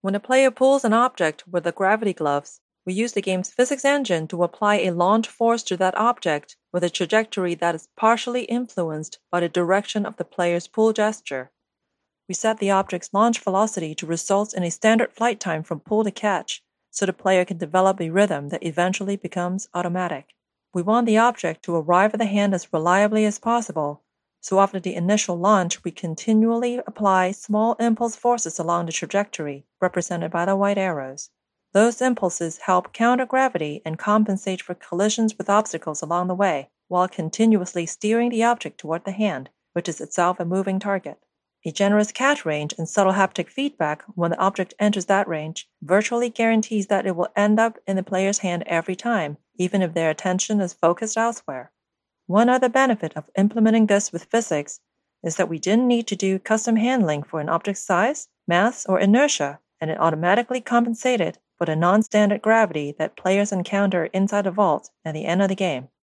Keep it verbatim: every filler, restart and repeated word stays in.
When a player pulls an object with the gravity gloves, we use the game's physics engine to apply a launch force to that object with a trajectory that is partially influenced by the direction of the player's pull gesture. We set the object's launch velocity to result in a standard flight time from pull to catch, so the player can develop a rhythm that eventually becomes automatic. We want the object to arrive at the hand as reliably as possible, so after the initial launch we continually apply small impulse forces along the trajectory, represented by the white arrows. Those impulses help counter gravity and compensate for collisions with obstacles along the way, while continuously steering the object toward the hand, which is itself a moving target. A generous catch range and subtle haptic feedback when the object enters that range virtually guarantees that it will end up in the player's hand every time, even if their attention is focused elsewhere. One other benefit of implementing this with physics is that we didn't need to do custom handling for an object's size, mass, or inertia, and it automatically compensated for the non-standard gravity that players encounter inside the vault at the end of the game.